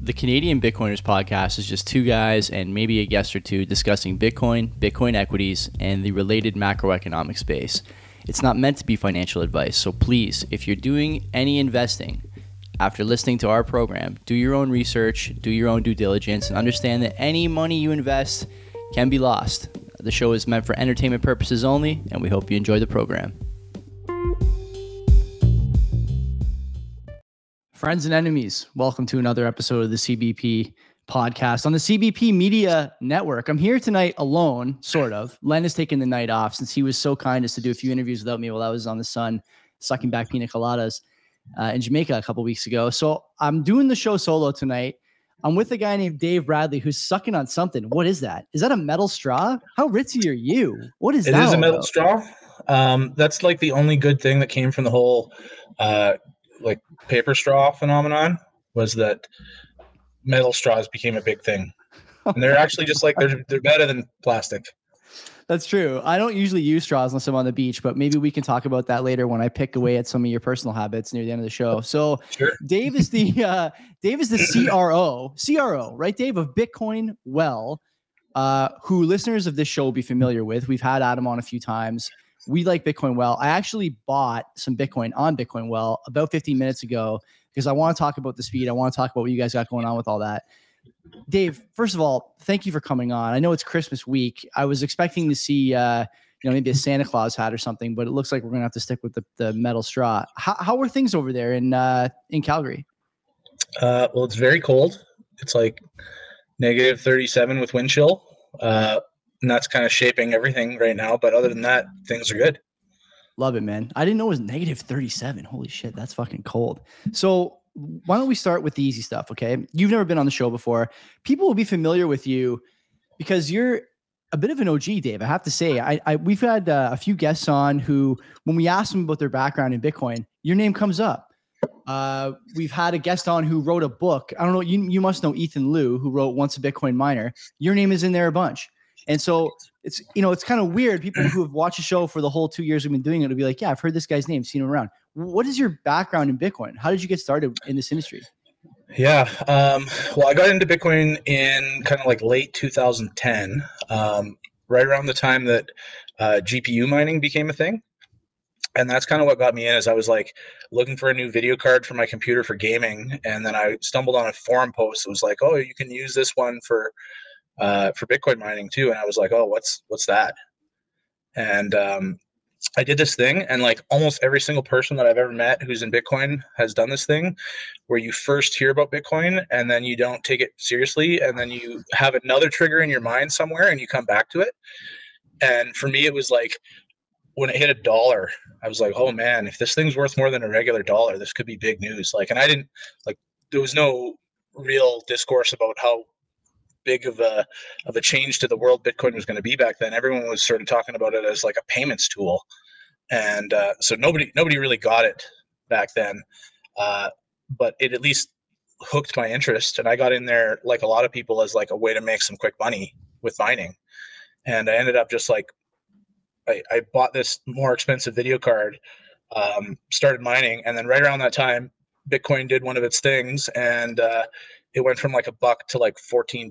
The Canadian Bitcoiners podcast is just two guys and maybe a guest or two discussing Bitcoin, Bitcoin equities, and the related macroeconomic space. It's not meant to be financial advice, so please, if you're doing any investing after listening to our program, do your own research, do your own due diligence, and understand that any money you invest can be lost. The show is meant for entertainment purposes only, and we hope you enjoy the program. Friends and enemies, welcome to another episode of the CBP podcast on the CBP Media Network. I'm here tonight alone, sort of. Len has taken the night off since he was so kind as to do a few interviews without me while I was on the sun, sucking back pina coladas in Jamaica a couple weeks ago. So I'm doing the show solo tonight. I'm with a guy named Dave Bradley who's sucking on something. What is that? Is that a metal straw? How ritzy are you? What is that? It is a metal straw. That's like the only good thing that came from the whole like paper straw phenomenon was that metal straws became a big thing. And they're actually just like they're better than plastic. That's true. I don't usually use straws unless I'm on the beach, but maybe we can talk about that later when I pick away at some of your personal habits near the end of the show. So sure. Dave is the CRO, right, Dave, of Bitcoin Well, who listeners of this show will be familiar with. We've had Adam on a few times. We like Bitcoin Well. I actually bought some Bitcoin on Bitcoin Well about 15 minutes ago because I want to talk about the speed. I want to talk about what you guys got going on with all that. Dave, first of all, thank you for coming on. I know it's Christmas week. I was expecting to see, maybe a Santa Claus hat or something, but it looks like we're going to have to stick with the metal straw. How are things over there in Calgary? Well, it's very cold. It's like negative 37 with wind chill. And that's kind of shaping everything right now. But other than that, things are good. Love it, man. I didn't know it was negative 37. Holy shit, that's fucking cold. So why don't we start with the easy stuff, okay? You've never been on the show before. People will be familiar with you because you're a bit of an OG, Dave. I have to say, we've had a few guests on who, when we ask them about their background in Bitcoin, your name comes up. We've had a guest on who wrote a book. I don't know. You must know Ethan Liu, who wrote Once a Bitcoin Miner. Your name is in there a bunch. And so it's kind of weird. People who have watched the show for the whole 2 years we've been doing it will be like, yeah, I've heard this guy's name, seen him around. What is your background in Bitcoin? How did you get started in this industry? Yeah. Well, I got into Bitcoin in kind of like late 2010, right around the time that GPU mining became a thing. And that's kind of what got me in, is I was like looking for a new video card for my computer for gaming. And then I stumbled on a forum post that was like, oh, you can use this one for Bitcoin mining too. And I was like, oh, what's that? And I did this thing, and like almost every single person that I've ever met who's in Bitcoin has done this thing where you first hear about Bitcoin and then you don't take it seriously, and then you have another trigger in your mind somewhere and you come back to it. And for me, it was like when it hit $1, I was like, oh man, if this thing's worth more than a regular dollar, this could be big news. Like, and I didn't like, there was no real discourse about how big of a change to the world Bitcoin was going to be back then. Everyone was sort of talking about it as like a payments tool. And so nobody really got it back then. But it at least hooked my interest. And I got in there, like a lot of people, as like a way to make some quick money with mining. And I ended up just like, I bought this more expensive video card, started mining. And then right around that time, Bitcoin did one of its things, and it went from like $1 to like $14,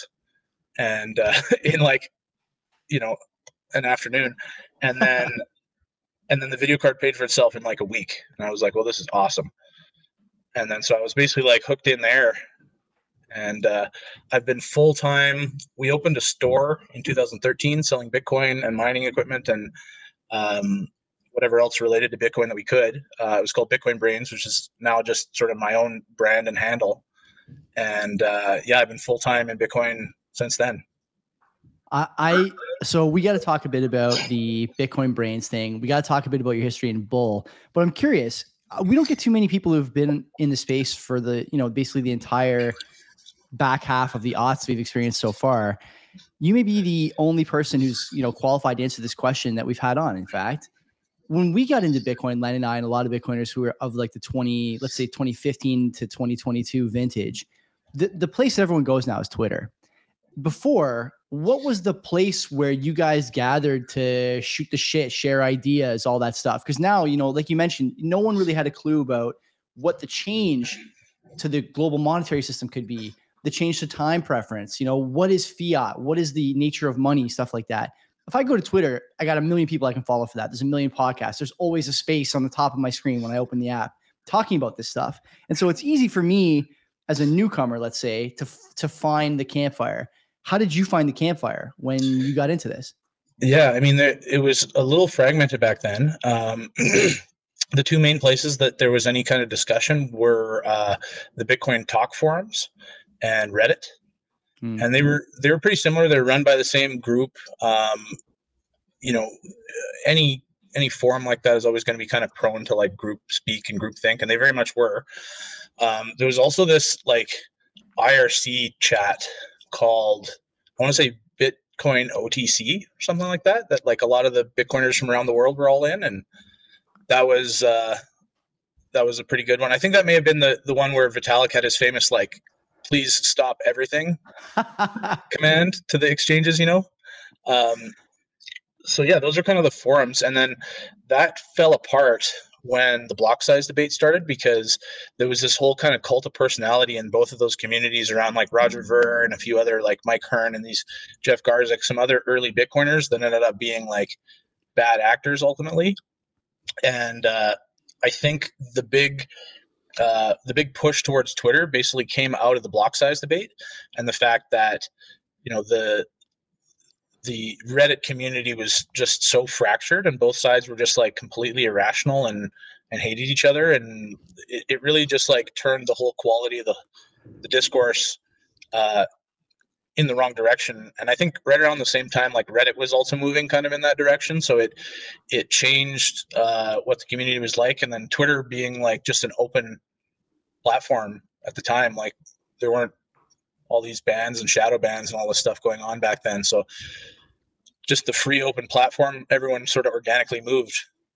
and in like, an afternoon. And then the video card paid for itself in like a week. And I was like, well, this is awesome. And then so I was basically like hooked in there. And I've been full-time. We opened a store in 2013 selling Bitcoin and mining equipment and whatever else related to Bitcoin that we could. It was called Bitcoin Brains, which is now just sort of my own brand and handle. And I've been full-time in Bitcoin since then. So we got to talk a bit about the Bitcoin Brains thing. We got to talk a bit about your history in Bull, but I'm curious, we don't get too many people who've been in the space for the, basically the entire back half of the aughts we've experienced so far. You may be the only person who's, qualified to answer this question that we've had on. In fact, when we got into Bitcoin, Len and I, and a lot of Bitcoiners who are of like the 2015 to 2022 vintage, the place everyone goes now is Twitter. Before, what was the place where you guys gathered to shoot the shit, share ideas, all that stuff? Because now, like you mentioned, no one really had a clue about what the change to the global monetary system could be, the change to time preference, what is fiat? What is the nature of money? Stuff like that. If I go to Twitter, I got 1 million people I can follow for that. There's 1 million podcasts. There's always a space on the top of my screen when I open the app talking about this stuff. And so it's easy for me as a newcomer, let's say, to find the Campfire. How did you find the Campfire when you got into this? Yeah, I mean, it was a little fragmented back then. The two main places that there was any kind of discussion were the Bitcoin talk forums and Reddit. And they were pretty similar. They're run by the same group. Any forum like that is always going to be kind of prone to like group speak and group think, and they very much were. There was also this like IRC chat called, I want to say Bitcoin OTC or something like that like a lot of the Bitcoiners from around the world were all in, and that was a pretty good one. I think that may have been the one where Vitalik had his famous like, please stop everything command to the exchanges, So yeah, those are kind of the forums. And then that fell apart when the block size debate started, because there was this whole kind of cult of personality in both of those communities around like Roger Ver and a few other like Mike Hearn and these Jeff Garzik, some other early Bitcoiners that ended up being like bad actors ultimately. And I think the big push towards Twitter basically came out of the block size debate and the fact that, the Reddit community was just so fractured and both sides were just like completely irrational and hated each other. And it really just like turned the whole quality of the discourse in the wrong direction. And I think right around the same time, like Reddit was also moving kind of in that direction. So it changed what the community was like. And then Twitter being like just an open platform at the time, like there weren't all these bans and shadow bans and all this stuff going on back then. So just the free open platform, everyone sort of organically moved.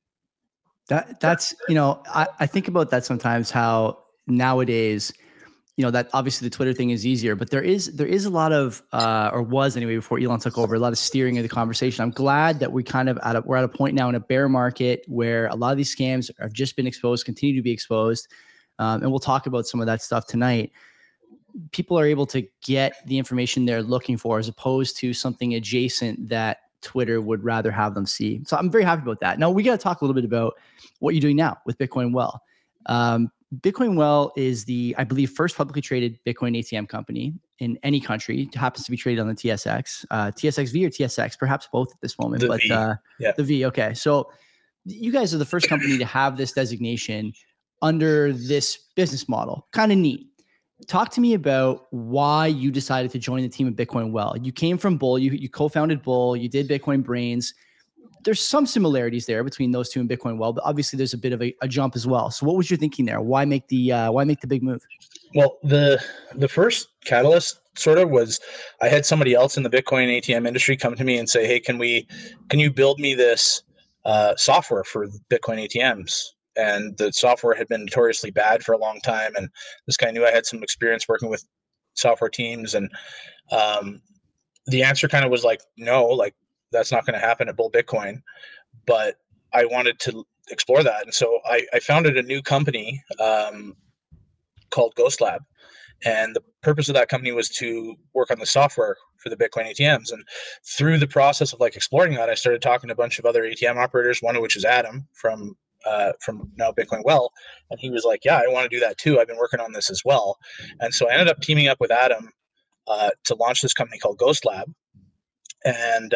That's, I think about that sometimes, how nowadays, that obviously the Twitter thing is easier, but there is a lot of, or was anyway, before Elon took over, a lot of steering of the conversation. I'm glad that we're at a point now in a bear market where a lot of these scams have just been exposed, continue to be exposed. And we'll talk about some of that stuff tonight. People are able to get the information they're looking for as opposed to something adjacent that Twitter would rather have them see. So I'm very happy about that. Now we got to talk a little bit about what you're doing now with Bitcoin Well. Bitcoin Well is the, I believe, first publicly traded Bitcoin ATM company in any country. It happens to be traded on the TSX, TSXV or TSX, perhaps both at this moment. The V. Okay. So you guys are the first company to have this designation under this business model. Kind of neat. Talk to me about why you decided to join the team at Bitcoin Well. You came from Bull, you co-founded Bull, you did Bitcoin Brains. There's some similarities there between those two and Bitcoin Well, but obviously there's a bit of a jump as well. So what was your thinking there? Why make the big move? Well, the first catalyst sort of was I had somebody else in the Bitcoin ATM industry come to me and say, hey, can you build me this software for Bitcoin ATMs? And the software had been notoriously bad for a long time. And this guy knew I had some experience working with software teams. And the answer kind of was like, no, like that's not going to happen at Bull Bitcoin. But I wanted to explore that. And so I founded a new company called Ghost Lab. And the purpose of that company was to work on the software for the Bitcoin ATMs. And through the process of like exploring that, I started talking to a bunch of other ATM operators, one of which is Adam from now Bitcoin Well. And he was like, yeah, I want to do that too. I've been working on this as well. And so I ended up teaming up with Adam to launch this company called Ghost Lab, and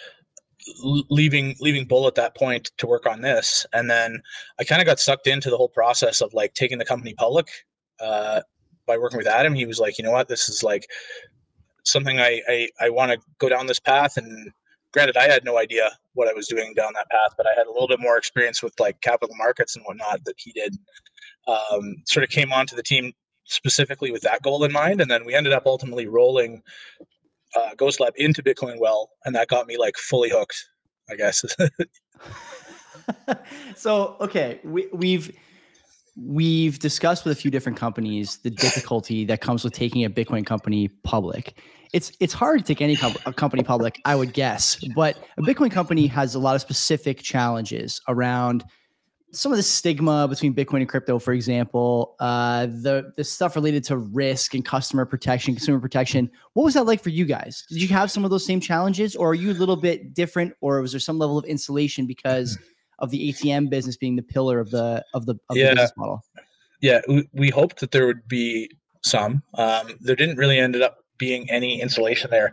leaving Bull at that point to work on this. And then I kind of got sucked into the whole process of like taking the company public by working with Adam. He was like, you know what, this is like something I want to go down this path. And granted, I had no idea what I was doing down that path, but I had a little bit more experience with like capital markets and whatnot that he did. Sort of came onto the team specifically with that goal in mind. And then we ended up ultimately rolling Ghost Lab into Bitcoin Well, and that got me like fully hooked, I guess. So, okay, we've discussed with a few different companies the difficulty that comes with taking a Bitcoin company public. It's hard to take any company public, I would guess, but a Bitcoin company has a lot of specific challenges around some of the stigma between Bitcoin and crypto, for example, the stuff related to risk and customer protection, consumer protection. What was that like for you guys? Did you have some of those same challenges, or are you a little bit different, or was there some level of insulation because of the ATM business being the pillar of the business model? Yeah, we hoped that there would be some. There didn't really ended up being any insulation there.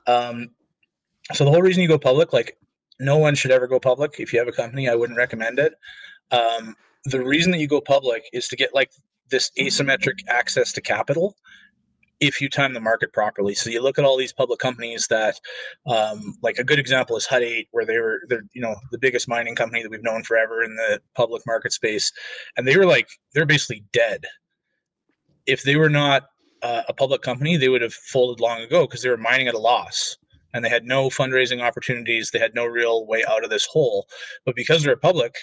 So the whole reason you go public, like, no one should ever go public. If you have a company, I wouldn't recommend it. The reason that you go public is to get like this asymmetric access to capital if you time the market properly. So you look at all these public companies that, like a good example is Hut 8, where they're the biggest mining company that we've known forever in the public market space, and they're basically dead. If they were not a public company, they would have folded long ago because they were mining at a loss and they had no fundraising opportunities. They had no real way out of this hole. But because they're public,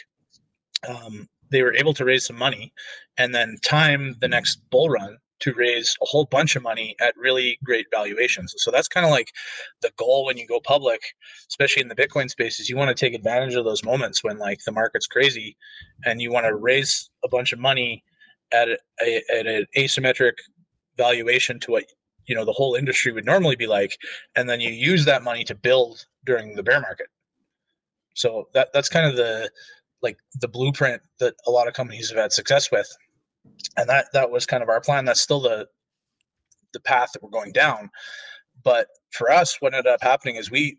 they were able to raise some money and then time the next bull run to raise a whole bunch of money at really great valuations. So that's kind of like the goal when you go public, especially in the Bitcoin space, is you want to take advantage of those moments when like the market's crazy and you want to raise a bunch of money at an asymmetric valuation to what the whole industry would normally be like, and then you use that money to build during the bear market. So that's kind of the blueprint that a lot of companies have had success with, and that was kind of our plan. That's still the path that we're going down. But for us, what ended up happening is we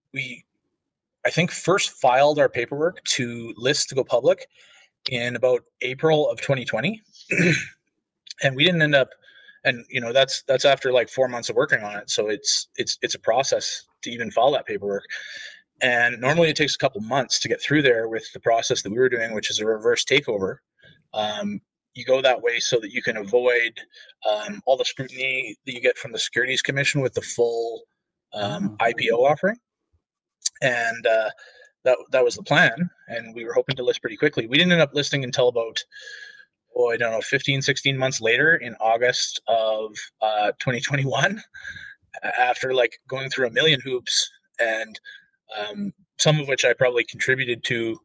I think first filed our paperwork to list to go public in about April of 2020, and we didn't end up. And that's after like 4 months of working on it. So it's a process to even file that paperwork. And normally it takes a couple months to get through there with the process that we were doing, which is a reverse takeover. You go that way so that you can avoid all the scrutiny that you get from the Securities Commission with the full IPO offering. And that was the plan. And we were hoping to list pretty quickly. We didn't end up listing until about 15, 16 months later in August of 2021, after like going through a million hoops, and some of which I probably contributed to.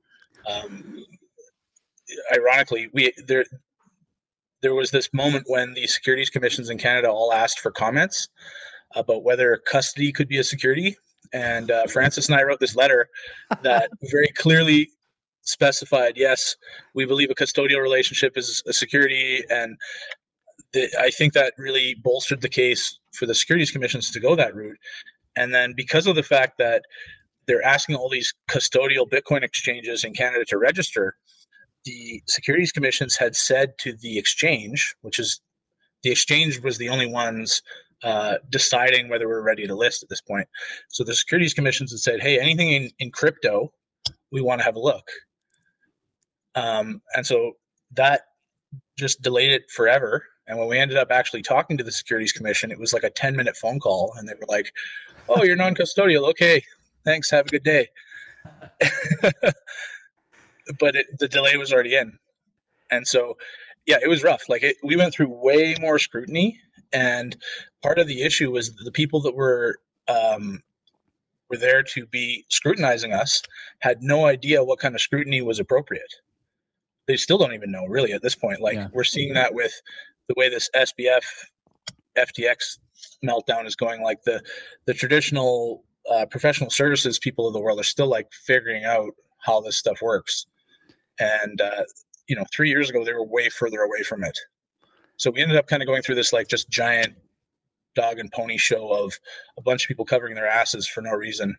Ironically, there was this moment when the securities commissions in Canada all asked for comments about whether custody could be a security. And Francis and I wrote this letter that very clearly specified, yes, we believe a custodial relationship is a security. And I think that really bolstered the case for the securities commissions to go that route. And then because of the fact that they're asking all these custodial Bitcoin exchanges in Canada to register, the securities commissions had said to the exchange, which is the exchange was the only ones deciding whether we're ready to list at this point. So the securities commissions had said, hey, anything in crypto, we want to have a look. And so that just delayed it forever. And when we ended up actually talking to the Securities Commission, it was like a 10-minute phone call. And they were like, oh, you're non-custodial. Okay, thanks. Have a good day. But the delay was already in. And so, yeah, it was rough. Like we went through way more scrutiny. And part of the issue was the people that were there to be scrutinizing us had no idea what kind of scrutiny was appropriate. They still don't even know really at this point. Like we're seeing that with the way this SBF FTX meltdown is going. Like the traditional professional services people of the world are still like figuring out how this stuff works. And 3 years ago they were way further away from it. So we ended up kind of going through this like just giant dog and pony show of a bunch of people covering their asses for no reason.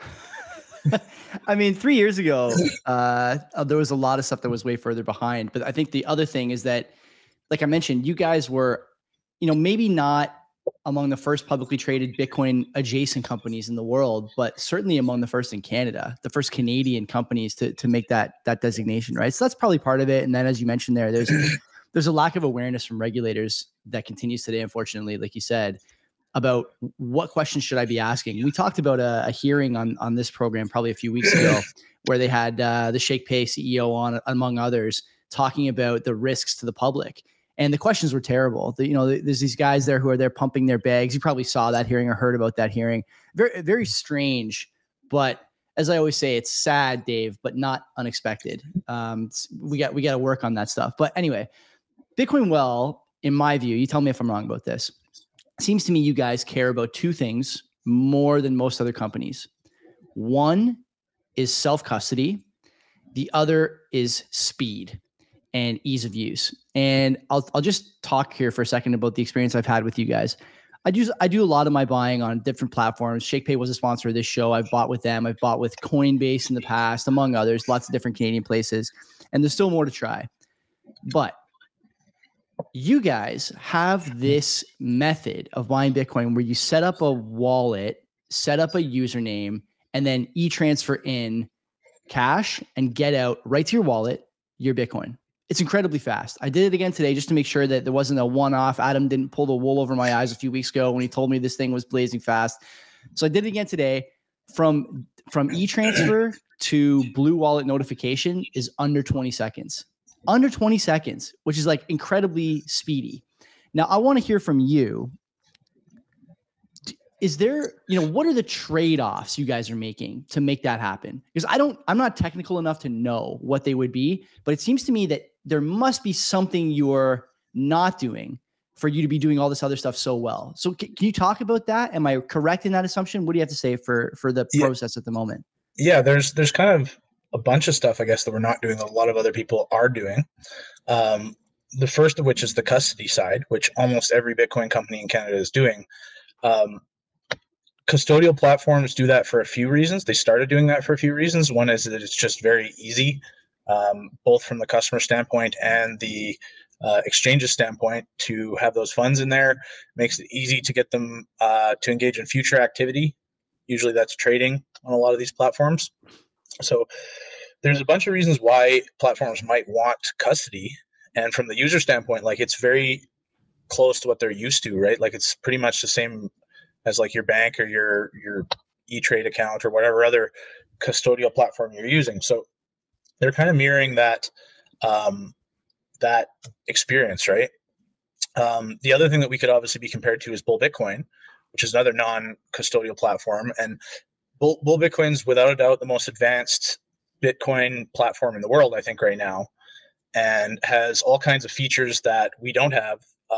I mean, 3 years ago, there was a lot of stuff that was way further behind. But I think the other thing is that, like I mentioned, you guys were, maybe not among the first publicly traded Bitcoin adjacent companies in the world, but certainly among the first in Canada, the first Canadian companies to make that designation, right? So that's probably part of it. And then, as you mentioned there, there's a lack of awareness from regulators that continues today, unfortunately, like you said, about what questions should I be asking. We talked about a hearing on this program probably a few weeks ago where they had the ShakePay CEO on, among others, talking about the risks to the public. And the questions were terrible. There's these guys there who are there pumping their bags. You probably saw that hearing or heard about that hearing. Very, very strange. But as I always say, it's sad, Dave, but not unexpected. We got to work on that stuff. But anyway, Bitcoin Well, in my view, you tell me if I'm wrong about this. It seems to me you guys care about two things more than most other companies. One is self-custody. The other is speed and ease of use. And I'll just talk here for a second about the experience I've had with you guys. I do a lot of my buying on different platforms. ShakePay was a sponsor of this show. I've bought with them. I've bought with Coinbase in the past, among others, lots of different Canadian places. And there's still more to try. But you guys have this method of buying Bitcoin where you set up a wallet, set up a username, and then e-transfer in cash and get out right to your wallet, your Bitcoin. It's incredibly fast. I did it again today just to make sure that there wasn't a one-off. Adam didn't pull the wool over my eyes a few weeks ago when he told me this thing was blazing fast. So I did it again today. From e-transfer to Blue Wallet notification is under 20 seconds. Under 20 seconds, which is like incredibly speedy. Now, I want to hear from you. Is there, what are the trade-offs you guys are making to make that happen? Because I'm not technical enough to know what they would be, but it seems to me that there must be something you're not doing for you to be doing all this other stuff so well. So can you talk about that? Am I correct in that assumption? What do you have to say for the process at the moment? Yeah, there's kind of a bunch of stuff, I guess, that we're not doing that a lot of other people are doing. The first of which is the custody side, which almost every Bitcoin company in Canada is doing. Custodial platforms do that for a few reasons. They started doing that for a few reasons. One is that it's just very easy, both from the customer standpoint and the exchange's standpoint, to have those funds in there. Makes it easy to get them to engage in future activity. Usually that's trading on a lot of these platforms. So there's a bunch of reasons why platforms might want custody. And from the user standpoint, like, it's very close to what they're used to, right? Like, it's pretty much the same as like your bank or your E-Trade account or whatever other custodial platform you're using. So they're kind of mirroring that that experience, right? The other thing that we could obviously be compared to is Bull Bitcoin, which is another non-custodial platform. And Bull Bitcoin's without a doubt the most advanced Bitcoin platform in the world, I think, right now, and has all kinds of features that we don't have.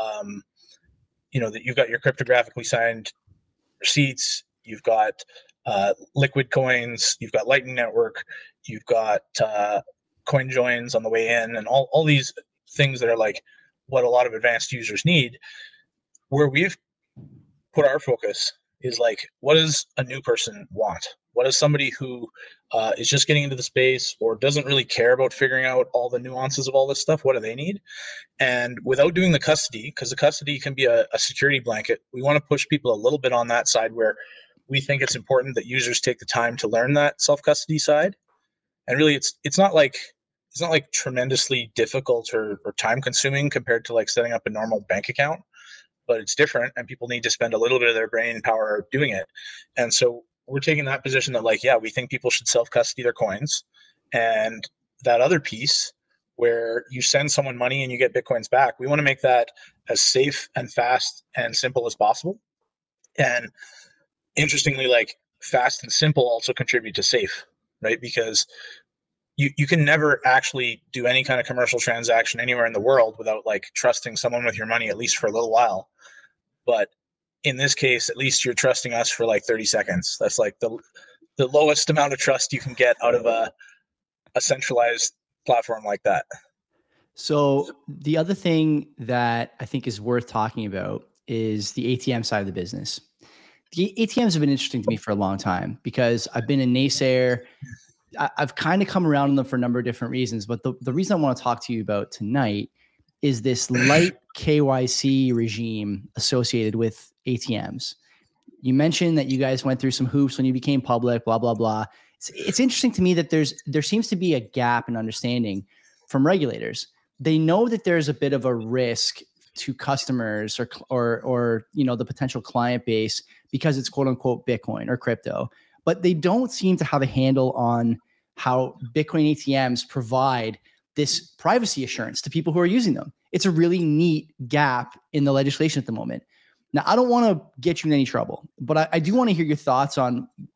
That you've got your cryptographically signed receipts, you've got liquid coins, you've got Lightning Network, you've got coin joins on the way in, and all these things that are like what a lot of advanced users need. Where we've put our focus is like, what does a new person want? What does somebody who is just getting into the space or doesn't really care about figuring out all the nuances of all this stuff, what do they need? And without doing the custody, because the custody can be a security blanket, we want to push people a little bit on that side where we think it's important that users take the time to learn that self-custody side. And really, it's not like tremendously difficult or time consuming compared to like setting up a normal bank account, but it's different, and people need to spend a little bit of their brain power doing it. And so we're taking that position that, like, yeah, we think people should self-custody their coins. And that other piece where you send someone money and you get Bitcoins back, we want to make that as safe and fast and simple as possible. And interestingly, like, fast and simple also contribute to safe, right? Because you can never actually do any kind of commercial transaction anywhere in the world without like trusting someone with your money, at least for a little while. But in this case, at least you're trusting us for like 30 seconds. That's like the lowest amount of trust you can get out of a centralized platform like that. So the other thing that I think is worth talking about is the ATM side of the business. The ATMs have been interesting to me for a long time because I've been a naysayer. I've kind of come around on them for a number of different reasons, but the reason I want to talk to you about tonight is this light KYC regime associated with ATMs. You mentioned that you guys went through some hoops when you became public, blah, blah, blah. It's interesting to me that there seems to be a gap in understanding from regulators. They know that there's a bit of a risk to customers or the potential client base because it's quote unquote Bitcoin or crypto, but they don't seem to have a handle on how Bitcoin ATMs provide this privacy assurance to people who are using them. It's a really neat gap in the legislation at the moment. Now, I don't want to get you in any trouble, but I do want to hear your thoughts on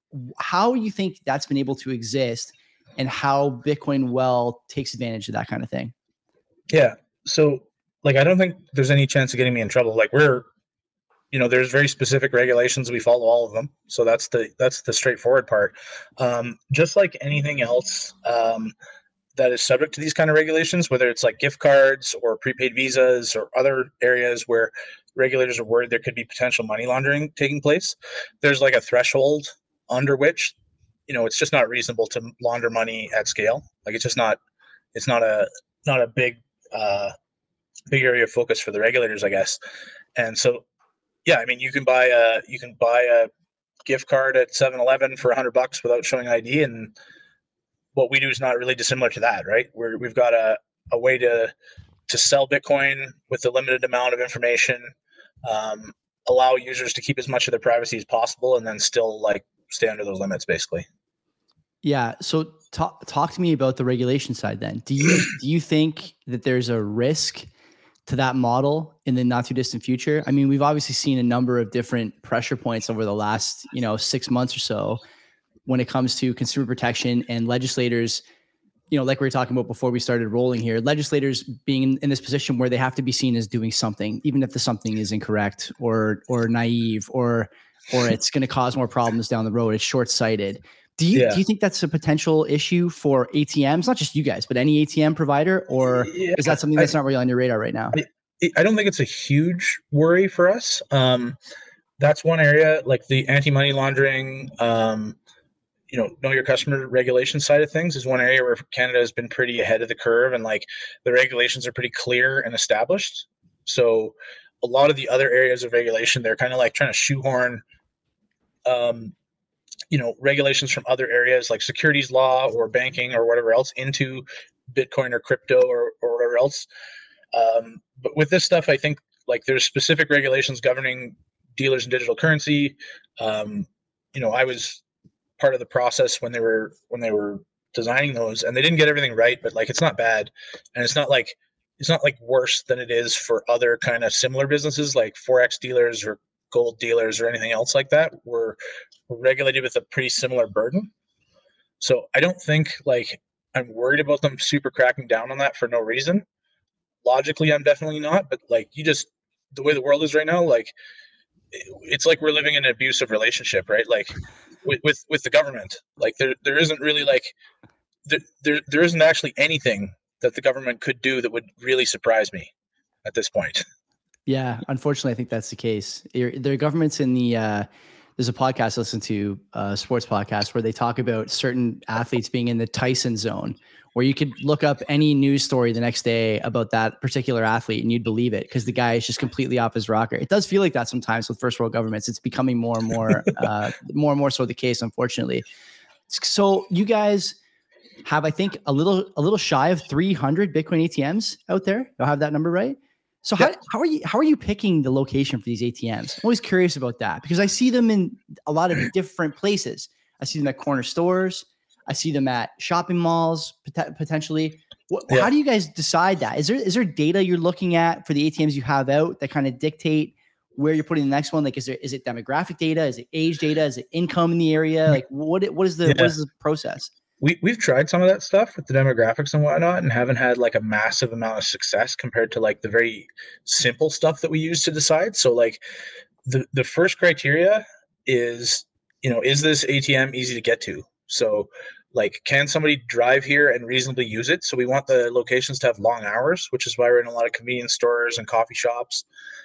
how you think that's been able to exist, and how Bitcoin Well takes advantage of that kind of thing. Yeah. So like, I don't think there's any chance of getting me in trouble. Like there's very specific regulations. We follow all of them. So that's the straightforward part. Just like anything else, that is subject to these kind of regulations, whether it's like gift cards or prepaid visas or other areas where regulators are worried there could be potential money laundering taking place. There's like a threshold under which, it's just not reasonable to launder money at scale. Like it's not a big area of focus for the regulators, I guess. And so, yeah, I mean, you can buy a gift card at 7-Eleven for $100 without showing ID, and what we do is not really dissimilar to that, right? We've got a way to sell Bitcoin with a limited amount of information, allow users to keep as much of their privacy as possible, and then still like stay under those limits, basically. Yeah. So talk to me about the regulation side then. Do you think that there's a risk to that model in the not too distant future? I mean, we've obviously seen a number of different pressure points over the last, 6 months or so when it comes to consumer protection and legislators, like we were talking about before we started rolling here, legislators being in this position where they have to be seen as doing something, even if the something is incorrect or naive or it's going to cause more problems down the road. It's short-sighted. Do you think that's a potential issue for ATMs, not just you guys, but any ATM provider, or is that something that's not really on your radar right now? I don't think it's a huge worry for us. That's one area, like the anti-money laundering, know your customer regulation side of things is one area where Canada has been pretty ahead of the curve, and like the regulations are pretty clear and established. So a lot of the other areas of regulation, they're kind of like trying to shoehorn regulations from other areas like securities law or banking or whatever else into Bitcoin or crypto or whatever else. But with this stuff, I think like there's specific regulations governing dealers in digital currency. I was part of the process when they were designing those, and they didn't get everything right, but like it's not bad, and it's not like worse than it is for other kind of similar businesses like forex dealers or gold dealers or anything else like that. We're regulated with a pretty similar burden. So I don't think like I'm worried about them super cracking down on that for no reason. Logically, I'm definitely not, but like the way the world is right now, like it's like we're living in an abusive relationship, right? Like with the government, like there isn't really like there isn't actually anything that the government could do that would really surprise me at this point. Yeah, unfortunately, I think that's the case. There are governments in the there's a podcast I listen to, a sports podcast, where they talk about certain athletes being in the Tyson zone, where you could look up any news story the next day about that particular athlete and you'd believe it because the guy is just completely off his rocker. It does feel like that sometimes with first world governments. It's becoming more and more, more and more so the case, unfortunately. So you guys have, I think, a little shy of 300 Bitcoin ATMs out there. You'll have that number right. So how are you picking the location for these ATMs? I'm always curious about that because I see them in a lot of different places. I see them at corner stores. I see them at shopping malls potentially. How do you guys decide that? Is there data you're looking at for the ATMs you have out that kind of dictate where you're putting the next one? Like, is it demographic data? Is it age data? Is it income in the area? Like, what is the process? We've tried some of that stuff with the demographics and whatnot and haven't had like a massive amount of success compared to like the very simple stuff that we use to decide. So like the first criteria is, is this ATM easy to get to? So like, can somebody drive here and reasonably use it? So we want the locations to have long hours, which is why we're in a lot of convenience stores and coffee shops.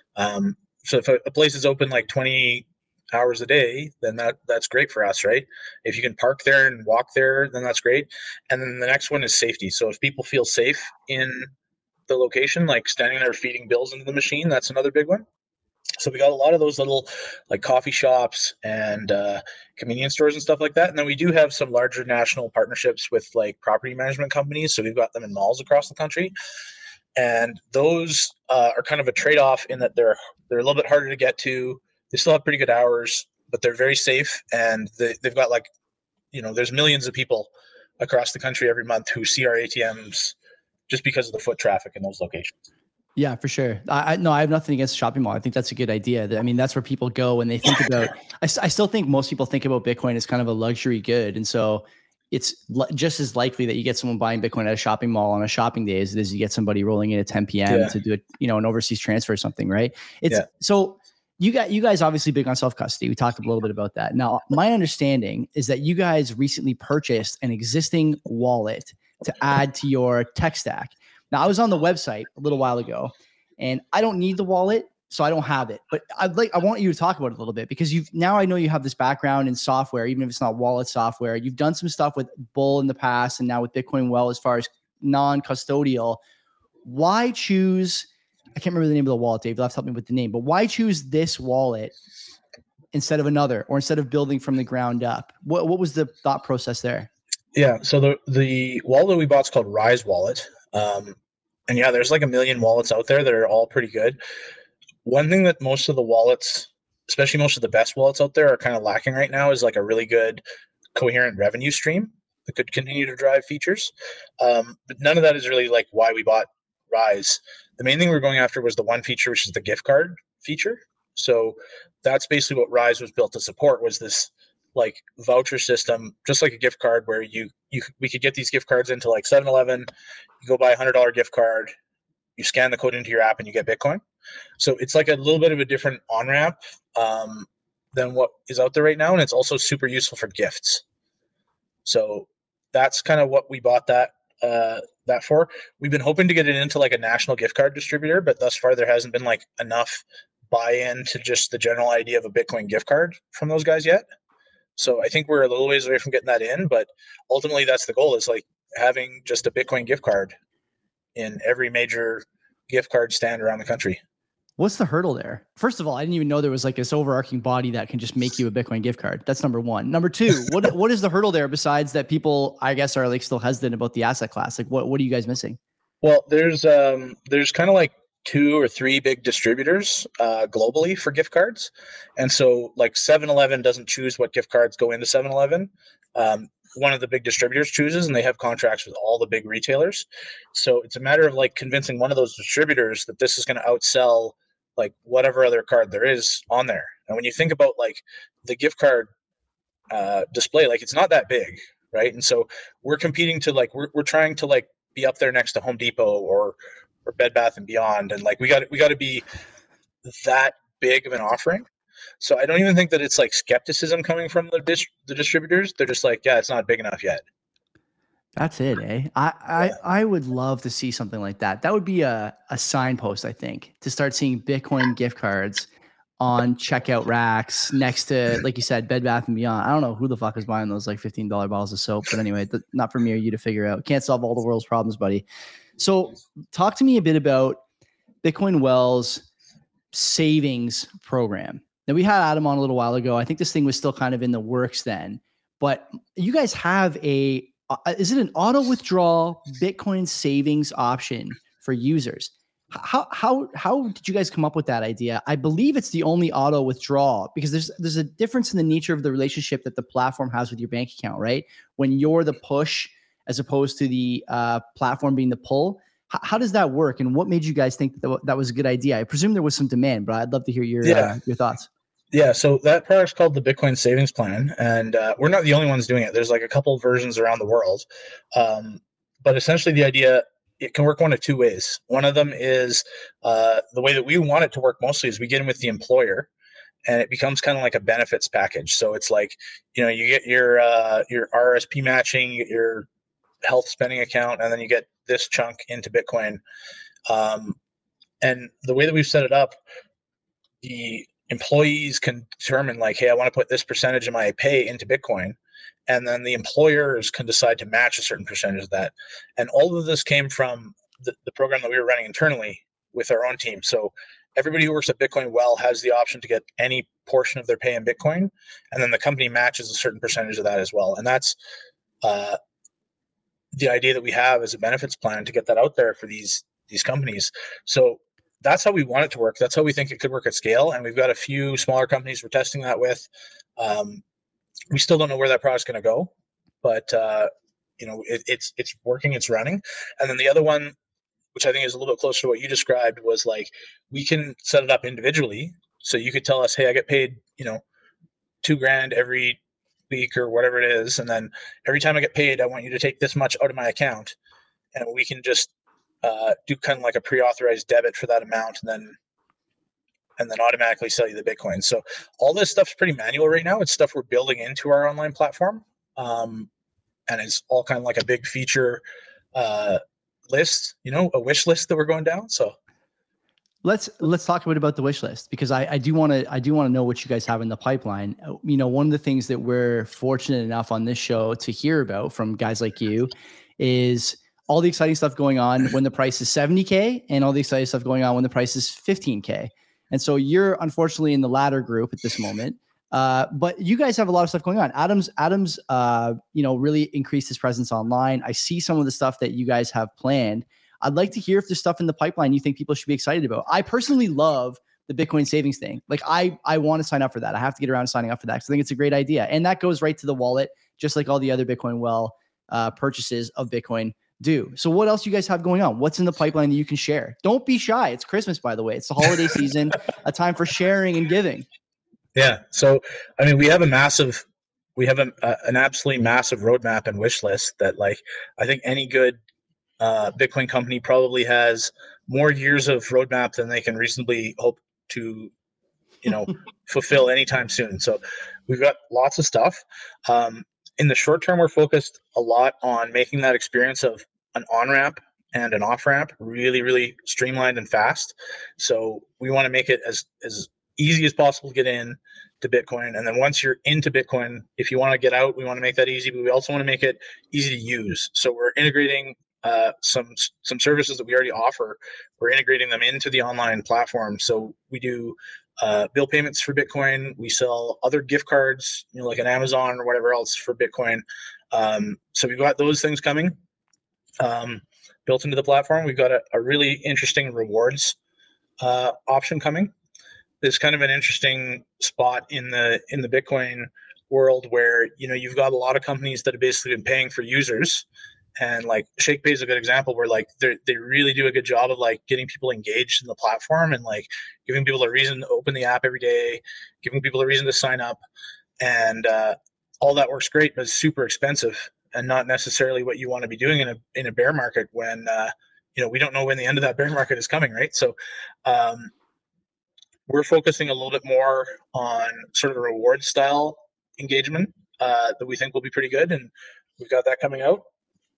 So if a place is open like 20 hours a day, then that's great for us, right? If you can park there and walk there, then that's great. And then the next one is safety. So if people feel safe in the location, like standing there feeding bills into the machine, that's another big one. So we got a lot of those little like coffee shops and convenience stores and stuff like that. And then we do have some larger national partnerships with like property management companies. So we've got them in malls across the country. And those are kind of a trade-off in that they're a little bit harder to get to. They still have pretty good hours, but they're very safe. And they've got like, there's millions of people across the country every month who see our ATMs just because of the foot traffic in those locations. Yeah, for sure. No, I have nothing against shopping mall. I think that's a good idea. I mean, that's where people go when they think about. I still think most people think about Bitcoin as kind of a luxury good, and so it's just as likely that you get someone buying Bitcoin at a shopping mall on a shopping day as it is you get somebody rolling in at 10 p.m. Yeah. to do an overseas transfer or something, right? It's Yeah. so you guys obviously big on self custody. We talked a little bit about that. Now, my understanding is that you guys recently purchased an existing wallet to add to your tech stack. Now, I was on the website a little while ago, and I don't need the wallet, so I don't have it. But I want you to talk about it a little bit because I know you have this background in software, even if it's not wallet software. You've done some stuff with Bull in the past, and now with Bitcoin Well as far as non-custodial. Why choose? I can't remember the name of the wallet, Dave. You'll have to help me with the name. But why choose this wallet instead of another, or instead of building from the ground up? What was the thought process there? Yeah. So the wallet we bought is called Rise Wallet. And yeah, there's like a million wallets out there that are all pretty good. One thing that most of the wallets, especially most of the best wallets out there, are kind of lacking right now is like a really good coherent revenue stream that could continue to drive features. But none of that is really like why we bought Rise. The main thing we were going after was the one feature, which is the gift card feature. So that's basically what Rise was built to support, was this like voucher system, just like a gift card, where we could get these gift cards into like 7-Eleven. You go buy $100 gift card, you scan the code into your app, and you get Bitcoin. So it's like a little bit of a different on ramp than what is out there right now, and it's also super useful for gifts. So that's kind of what we bought that for. We've been hoping to get it into like a national gift card distributor, but thus far there hasn't been like enough buy-in to just the general idea of a Bitcoin gift card from those guys yet. So I think we're a little ways away from getting that in, but ultimately that's the goal, is like having just a Bitcoin gift card in every major gift card stand around the country. What's the hurdle there? First of all, I didn't even know there was like this overarching body that can just make you a Bitcoin gift card. That's number one. Number two, what is the hurdle there besides that people, I guess, are like still hesitant about the asset class? Like, what are you guys missing? Well, there's kind of like 2 or 3 big distributors globally for gift cards. And so like 7-Eleven doesn't choose what gift cards go into 7-Eleven. One of the big distributors chooses, and they have contracts with all the big retailers. So it's a matter of like convincing one of those distributors that this is going to outsell like whatever other card there is on there. And when you think about like the gift card display, like it's not that big, right? And so we're competing to like we're trying to like be up there next to Home Depot or Bed Bath and Beyond, and like we got to be that big of an offering. So I don't even think that it's like skepticism coming from the distributors. They're just like, yeah, it's not big enough yet. That's it, eh? I would love to see something like that. That would be a signpost, I think, to start seeing Bitcoin gift cards on checkout racks next to, like you said, Bed Bath and Beyond. I don't know who the fuck is buying those like $15 bottles of soap, but anyway, not for me or you to figure out. Can't solve all the world's problems, buddy. So talk to me a bit about Bitcoin Well's savings program. Now, we had Adam on a little while ago. I think this thing was still kind of in the works then, but you guys have is it an auto withdrawal Bitcoin savings option for users? How did you guys come up with that idea? I believe it's the only auto withdrawal, because there's a difference in the nature of the relationship that the platform has with your bank account, right? When you're the push as opposed to the platform being the pull. How does that work, and what made you guys think that was a good idea? I presume there was some demand, but I'd love to hear your thoughts. Yeah, so that product's called the Bitcoin Savings Plan, and we're not the only ones doing it. There's like a couple versions around the world, but essentially the idea, it can work one of 2 ways. One of them is the way that we want it to work mostly is we get in with the employer, and it becomes kind of like a benefits package. So it's like, you get your RSP matching, you get your health spending account, and then you get this chunk into Bitcoin. And the way that we've set it up, the employees can determine like, hey, I want to put this percentage of my pay into Bitcoin. And then the employers can decide to match a certain percentage of that. And all of this came from the program that we were running internally with our own team. So everybody who works at Bitcoin Well has the option to get any portion of their pay in Bitcoin. And then the company matches a certain percentage of that as well. And that's the idea that we have as a benefits plan to get that out there for these companies. So that's how we want it to work. That's how we think it could work at scale. And we've got a few smaller companies we're testing that with. We still don't know where that product's going to go, but it's working, it's running. And then the other one which I think is a little bit closer to what you described, was like we can set it up individually. So you could tell us, hey, I get paid, $2,000 every week or whatever it is, and then every time I get paid, I want you to take this much out of my account, and we can just do kind of like a pre-authorized debit for that amount, and then automatically sell you the Bitcoin. So all this stuff's pretty manual right now. It's stuff we're building into our online platform, and it's all kind of like a big feature list, a wish list that we're going down. So let's talk a bit about the wish list, because I do want to know what you guys have in the pipeline. One of the things that we're fortunate enough on this show to hear about from guys like you is all the exciting stuff going on when the price is 70K, and all the exciting stuff going on when the price is 15K. And so you're unfortunately in the latter group at this moment. But you guys have a lot of stuff going on. Adam's really increased his presence online. I see some of the stuff that you guys have planned. I'd like to hear if there's stuff in the pipeline you think people should be excited about. I personally love the Bitcoin savings thing. Like I want to sign up for that. I have to get around to signing up for that because I think it's a great idea. And that goes right to the wallet, just like all the other Bitcoin purchases of Bitcoin do. So what else you guys have going on? What's in the pipeline that you can share? Don't be shy. It's Christmas, by the way. It's the holiday season, a time for sharing and giving. Yeah. So, I mean, we have an absolutely massive roadmap and wish list that, like, I think any good Bitcoin company probably has more years of roadmap than they can reasonably hope to, fulfill anytime soon. So we've got lots of stuff. In the short term, we're focused a lot on making that experience of an on-ramp and an off-ramp really, really streamlined and fast. So we want to make it as easy as possible to get in to Bitcoin. And then once you're into Bitcoin, if you want to get out, we want to make that easy, but we also want to make it easy to use. So we're integrating some services that we already offer. We're integrating them into the online platform. So we do bill payments for Bitcoin. We sell other gift cards, like an Amazon or whatever else for Bitcoin. So we've got those things coming built into the platform. We've got a really interesting rewards option coming. There's kind of an interesting spot in the Bitcoin world where you've got a lot of companies that have basically been paying for users, and like ShakePay is a good example where like they really do a good job of like getting people engaged in the platform and like giving people a reason to open the app every day, giving people a reason to sign up, and all that works great, but it's super expensive and not necessarily what you want to be doing in a bear market when we don't know when the end of that bear market is coming, right? So we're focusing a little bit more on sort of a reward style engagement that we think will be pretty good, and we've got that coming out.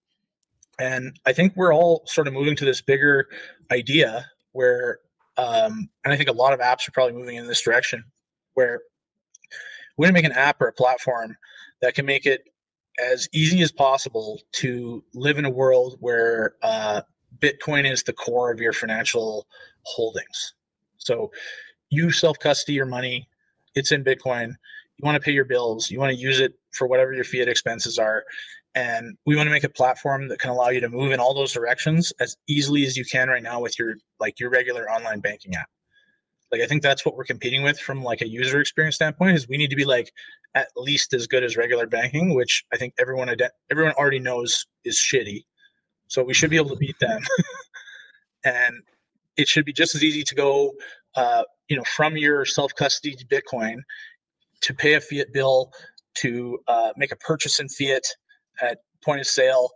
And I think we're all sort of moving to this bigger idea where, and I think a lot of apps are probably moving in this direction, where we're going to make an app or a platform that can make it as easy as possible to live in a world where Bitcoin is the core of your financial holdings. So you self-custody your money. It's in Bitcoin. You want to pay your bills. You want to use it for whatever your fiat expenses are. And we want to make a platform that can allow you to move in all those directions as easily as you can right now with your regular online banking app. Like, I think that's what we're competing with from like a user experience standpoint, is we need to be like at least as good as regular banking, which I think everyone already knows is shitty. So we should be able to beat them. And it should be just as easy to go, from your self-custody to Bitcoin, to pay a fiat bill, to make a purchase in fiat at point of sale,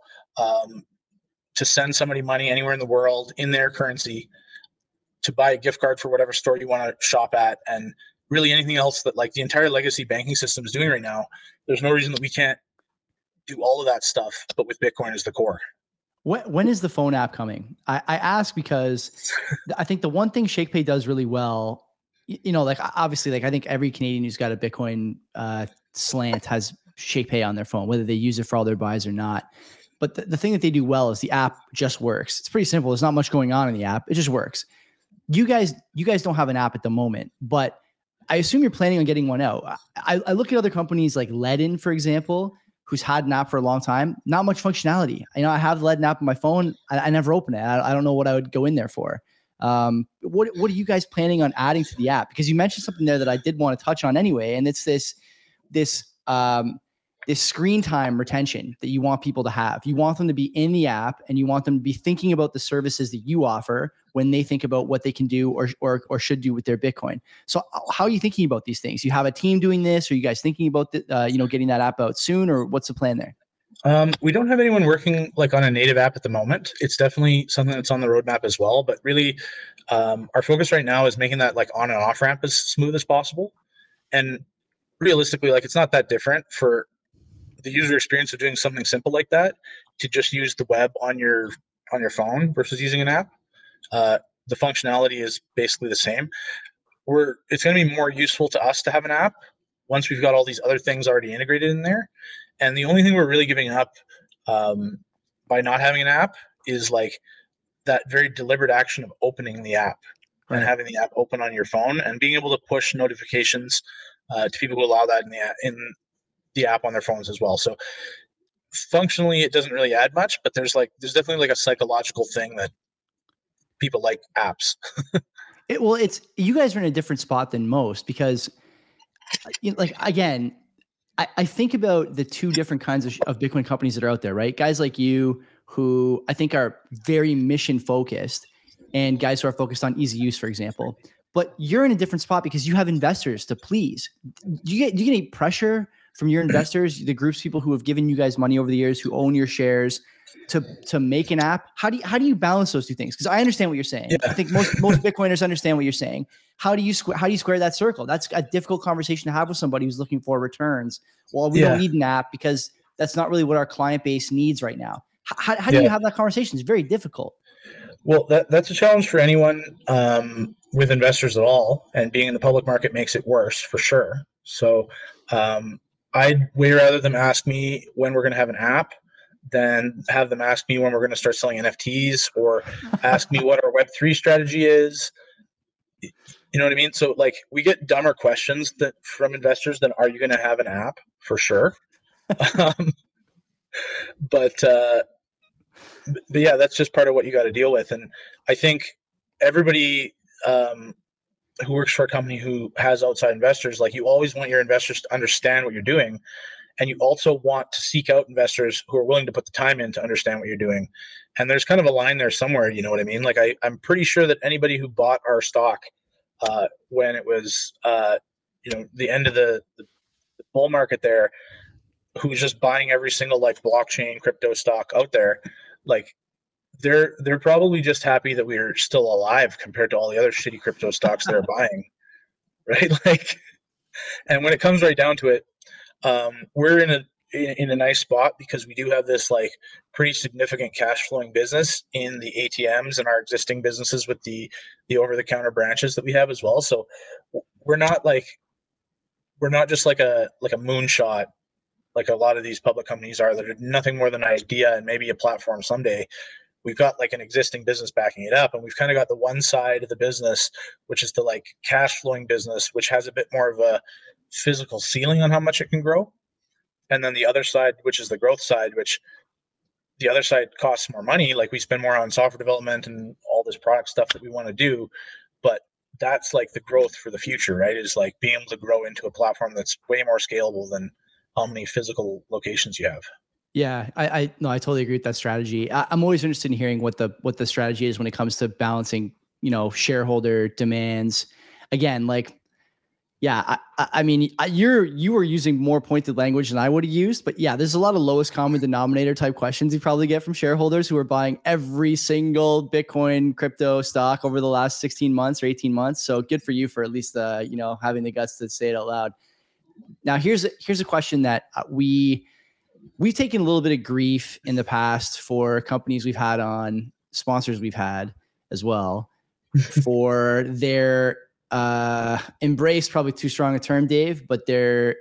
to send somebody money anywhere in the world in their currency, to buy a gift card for whatever store you want to shop at, and really anything else that like the entire legacy banking system is doing right now. There's no reason that we can't do all of that stuff, but with Bitcoin as the core. When is the phone app coming? I ask because I think the one thing ShakePay does really well, like obviously, like I think every Canadian who's got a Bitcoin slant has ShakePay on their phone, whether they use it for all their buys or not. But the thing that they do well is the app just works. It's pretty simple. There's not much going on in the app. It just works. You guys don't have an app at the moment, but I assume you're planning on getting one out. I look at other companies like Ledn, for example, who's had an app for a long time, not much functionality. I have the Ledn app on my phone. I never open it. I don't know what I would go in there for. What are you guys planning on adding to the app? Because you mentioned something there that I did want to touch on anyway, and it's this this screen time retention that you want people to have. You want them to be in the app, and you want them to be thinking about the services that you offer when they think about what they can do or should do with their Bitcoin. So how are you thinking about these things? You have a team doing this? Are you guys thinking about getting that app out soon, or what's the plan there? We don't have anyone working like on a native app at the moment. It's definitely something that's on the roadmap as well. But really, our focus right now is making that like on and off ramp as smooth as possible. And realistically, like it's not that different for the user experience of doing something simple like that to just use the web on your phone versus using an app. The functionality is basically the same. It's going to be more useful to us to have an app once we've got all these other things already integrated in there. And the only thing we're really giving up by not having an app is like that very deliberate action of opening the app and having the app open on your phone and being able to push notifications to people who allow that in the app on their phones as well. So functionally, it doesn't really add much, but there's definitely like a psychological thing that people like apps. It's you guys are in a different spot than most because, like again, I think about the two different kinds of Bitcoin companies that are out there, right? Guys like you who I think are very mission focused, and guys who are focused on easy use, for example. But you're in a different spot because you have investors to please. Do you get any pressure from your investors, the groups, people who have given you guys money over the years, who own your shares, to make an app? How do you balance those two things? Because I understand what you're saying. Yeah. I think most Bitcoiners understand what you're saying. How do you square that circle? That's a difficult conversation to have with somebody who's looking for returns. Well, we don't need an app because that's not really what our client base needs right now. How do you have that conversation? It's very difficult. Well, that's a challenge for anyone with investors at all, and being in the public market makes it worse for sure. So I'd way rather them ask me when we're going to have an app than have them ask me when we're going to start selling NFTs or ask me what our Web3 strategy is. You know what I mean? So like we get dumber questions from investors than are you going to have an app for sure. But yeah, that's just part of what you got to deal with. And I think everybody who works for a company who has outside investors, like you always want your investors to understand what you're doing. And you also want to seek out investors who are willing to put the time in to understand what you're doing. And there's kind of a line there somewhere, you know what I mean? Like I'm pretty sure that anybody who bought our stock when it was, the end of the bull market there, who was just buying every single like blockchain crypto stock out there, like they're probably just happy that we're still alive compared to all the other shitty crypto stocks they're buying, right? Like, and when it comes right down to it, we're in a nice spot because we do have this like pretty significant cash flowing business in the ATMs and our existing businesses with the over the counter branches that we have as well. So we're not just like a moonshot like a lot of these public companies are that are nothing more than an idea and maybe a platform someday. We've got like an existing business backing it up, and we've kind of got the one side of the business, which is the like cash flowing business, which has a bit more of a physical ceiling on how much it can grow. And then the other side, which is the growth side, which the other side costs more money. Like we spend more on software development and all this product stuff that we want to do. But that's like the growth for the future, right? Is like being able to grow into a platform that's way more scalable than how many physical locations you have. Yeah, I totally agree with that strategy. I'm always interested in hearing what the strategy is when it comes to balancing, shareholder demands. Again, like, yeah, I mean, you were using more pointed language than I would have used, but yeah, there's a lot of lowest common denominator type questions you probably get from shareholders who are buying every single Bitcoin crypto stock over the last 16 months or 18 months. So good for you for at least having the guts to say it out loud. Now, here's a question that we've taken a little bit of grief in the past for companies we've had on, sponsors we've had as well, for their embrace, probably too strong a term, Dave, but their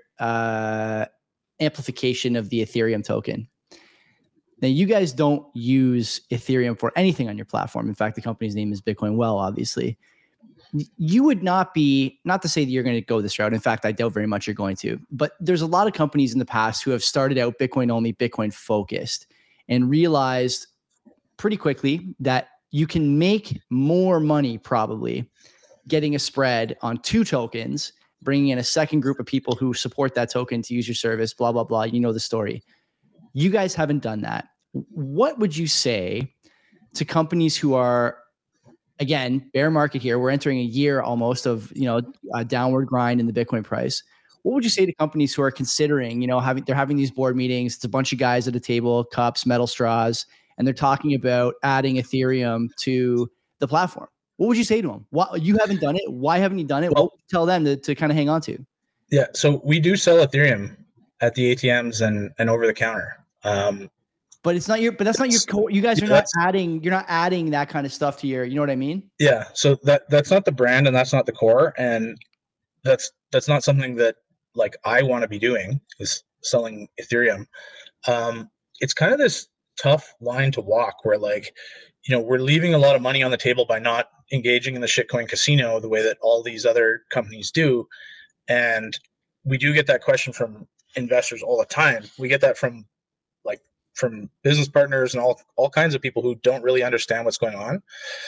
amplification of the Ethereum token. Now, you guys don't use Ethereum for anything on your platform. In fact, the company's name is Bitcoin Well, obviously. You would not to say that you're going to go this route. In fact, I doubt very much you're going to. But there's a lot of companies in the past who have started out Bitcoin only, Bitcoin focused, and realized pretty quickly that you can make more money probably getting a spread on two tokens bringing in a second group of people who support that token to use your service, blah, blah, blah. You know the story. You guys haven't done that. What would you say to companies who are, again, bear market here? We're entering a year almost of, a downward grind in the Bitcoin price. What would you say to companies who are considering, they're having these board meetings, it's a bunch of guys at a table, cups, metal straws, and they're talking about adding Ethereum to the platform? What would you say to them? Why you haven't done it? Why haven't you done it? Well, what would you tell them to kind of hang on to? Yeah. So we do sell Ethereum at the ATMs and over the counter. But it's not that's not your core. You guys are not adding, you're not adding that kind of stuff to your, you know what I mean? Yeah. So that's not the brand and that's not the core. And that's not something that like I want to be doing, is selling Ethereum. It's kind of this tough line to walk where like, we're leaving a lot of money on the table by not engaging in the shitcoin casino the way that all these other companies do. And we do get that question from investors all the time. We get that from business partners and all kinds of people who don't really understand what's going on.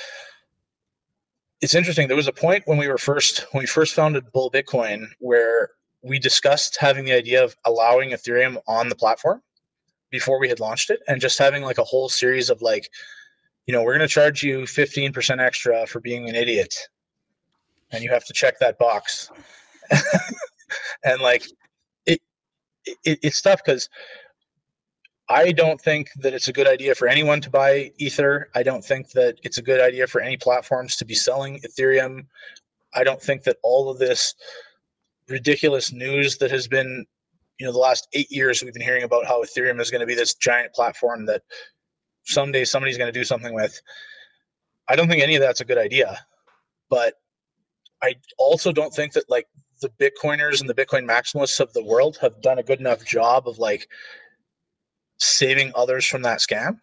It's interesting. There was a point when we first founded Bull Bitcoin where we discussed having the idea of allowing Ethereum on the platform before we had launched it, and just having like a whole series of like, we're going to charge you 15% extra for being an idiot, and you have to check that box. And like it's tough because I don't think that it's a good idea for anyone to buy Ether. I don't think that it's a good idea for any platforms to be selling Ethereum. I don't think that all of this ridiculous news that has been, the last 8 years we've been hearing about how Ethereum is going to be this giant platform that someday somebody's going to do something with. I don't think any of that's a good idea. But I also don't think that like the Bitcoiners and the Bitcoin maximalists of the world have done a good enough job of like saving others from that scam.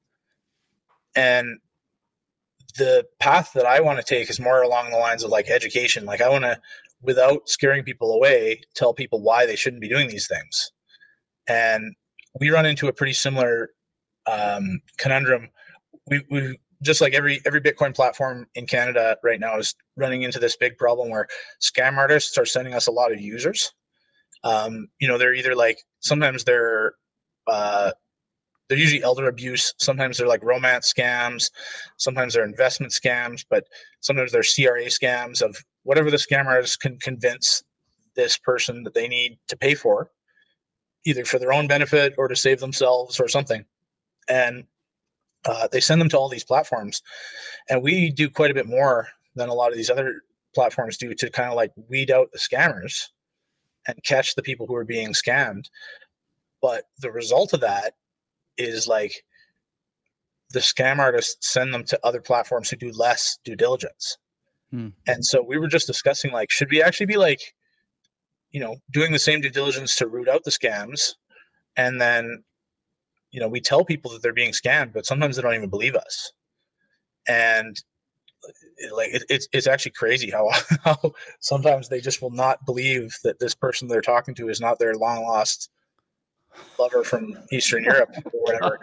And the path that I want to take is more along the lines of like education. Like I want to, without scaring people away, tell people why they shouldn't be doing these things. And we run into a pretty similar conundrum. We just like every Bitcoin platform in Canada right now is running into this big problem where scam artists are sending us a lot of users. They're either like, sometimes they're usually elder abuse. Sometimes they're like romance scams. Sometimes they're investment scams, but sometimes they're CRA scams of whatever the scam artist can convince this person that they need to pay for, either for their own benefit or to save themselves or something. And they send them to all these platforms. And we do quite a bit more than a lot of these other platforms do to kind of like weed out the scammers and catch the people who are being scammed. But the result of that is like the scam artists send them to other platforms who do less due diligence. And so we were just discussing, like, should we actually be like, doing the same due diligence to root out the scams? And then, we tell people that they're being scammed, but sometimes they don't even believe us. And it's actually crazy how sometimes they just will not believe that this person they're talking to is not their long lost lover from Eastern Europe or whatever.